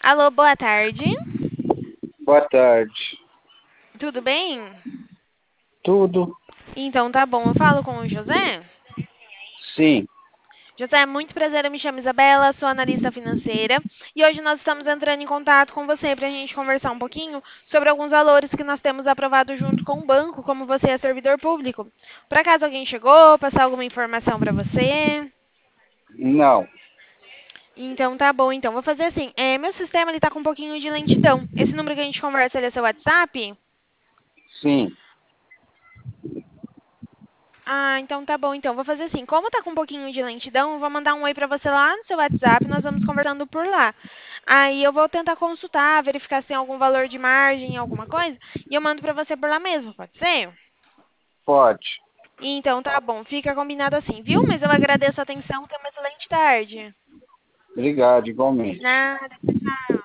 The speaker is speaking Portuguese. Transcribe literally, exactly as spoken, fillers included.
Alô, boa tarde. Boa tarde. Tudo bem? Tudo? Então tá bom, eu falo com o José. Sim. José, muito prazer, eu me chamo Isabela, sou analista financeira e hoje nós estamos entrando em contato com você para a gente conversar um pouquinho sobre alguns valores que nós temos aprovado junto com o banco, como você é servidor público. Por acaso alguém chegou, passar alguma informação para você? Não. Então tá bom, então vou fazer assim. É, meu sistema ele tá com um pouquinho de lentidão. Esse número que a gente conversa, ele é seu WhatsApp? Sim. Ah, então tá bom. Então, vou fazer assim. Como tá com um pouquinho de lentidão, eu vou mandar um oi pra você lá no seu WhatsApp, nós vamos conversando por lá. Aí eu vou tentar consultar, verificar se tem algum valor de margem, alguma coisa, e eu mando pra você por lá mesmo, pode ser? Pode. Então tá bom, fica combinado assim, viu? Mas eu agradeço a atenção, tenha uma excelente tarde. Obrigado, igualmente. Nada, tchau.